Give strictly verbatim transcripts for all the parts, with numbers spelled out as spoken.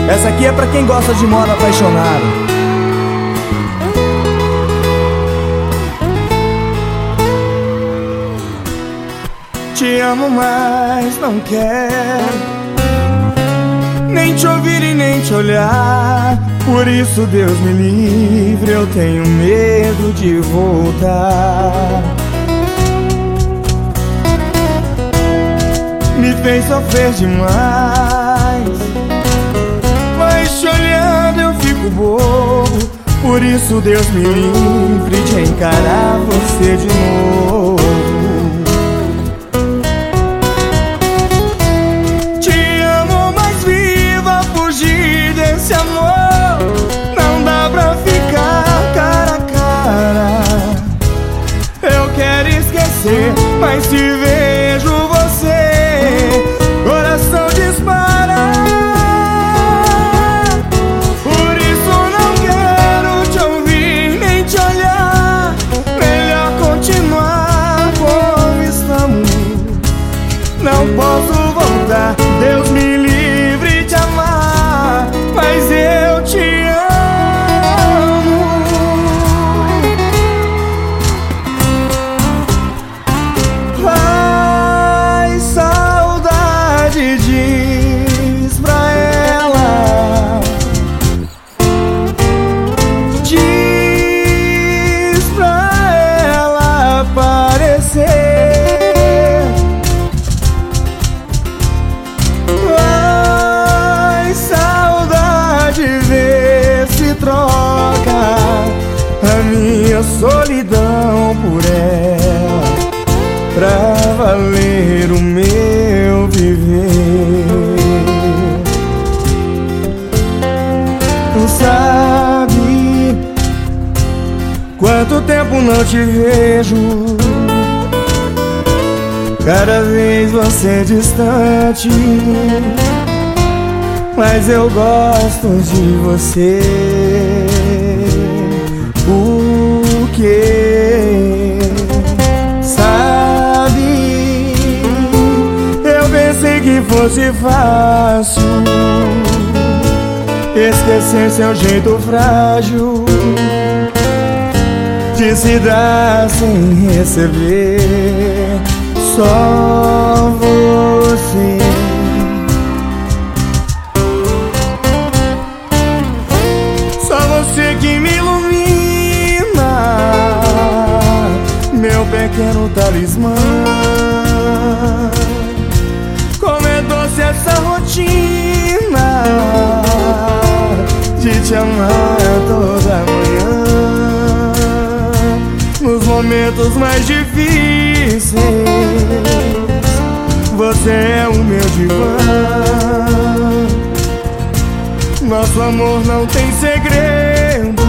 Essa aqui é pra quem gosta de moda apaixonada. Te amo, mas não quero nem te ouvir e nem te olhar. Por isso, Deus me livre, eu tenho medo de voltar. Me fez sofrer demais, mas te olhando eu fico bobo. Por isso, Deus me livre de encarar você de novo. Te amo, mas viva fugir desse amor. Não dá pra ficar cara a cara. Eu quero esquecer, mas se vejo você, coração dispara. Por isso não quero te ouvir nem te olhar. Melhor continuar como estamos. Não posso voltar, Deus me livre de amar, mas eu te amo. Ai, saudade, diz pra ela. Diz pra ela aparecer. Ai, saudade, vê se troca a minha solidão por ela, pra valer o meu viver. Tu sabe quanto tempo não te vejo, cada vez você distante, mas eu gosto de você. Porque sabe, eu pensei que fosse fácil esquecer seu jeito frágil de se dar sem receber. Só você. Só você que me ilumina, meu pequeno talismã. Como é doce essa rotina de te amar toda manhã. Nos momentos mais difíceis, você é o meu divã. Nosso amor não tem segredo,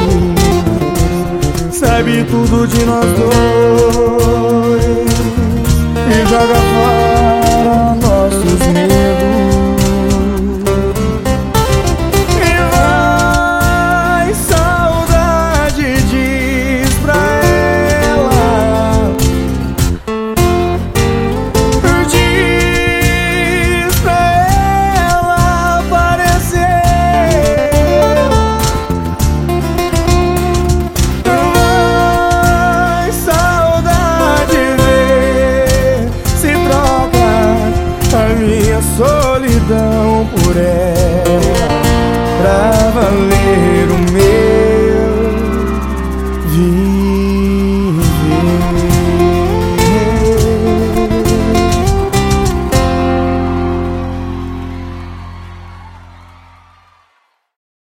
sabe tudo de nós dois e joga fora nossos medos. Solidão por ela, pra valer o meu viver.